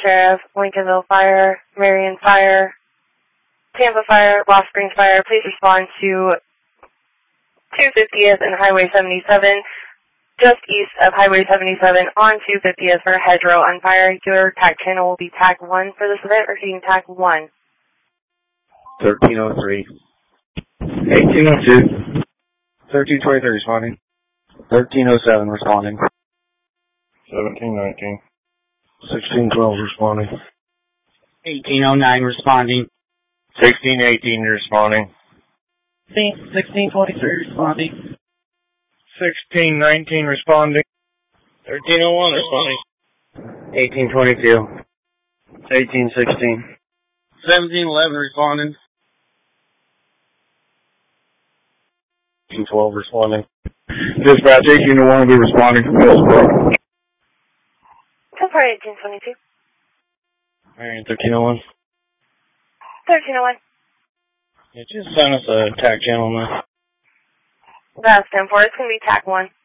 Sheriff, Lincolnville Fire, Marion Fire, Tampa Fire, Lost Springs Fire. Please respond to 250th and Highway 77, just east of Highway 77 on 250th for hedgerow on fire. Your TAC channel will be TAC 1 for this event, repeating TAC 1. 1303. 1802. 1323 responding. 1307 responding. 1719. 1612 responding. 1809 responding. 1618 responding. 1623 responding. 1619 responding. 1301 responding. 1822. 1816. 1711 responding. 1812 responding. Dispatch 1801 will be responding from Hillsborough. 1822. Marion 1301. 1301. Yeah, just send us a TAC channel now. That's 10-4. It's going to be TAC 1.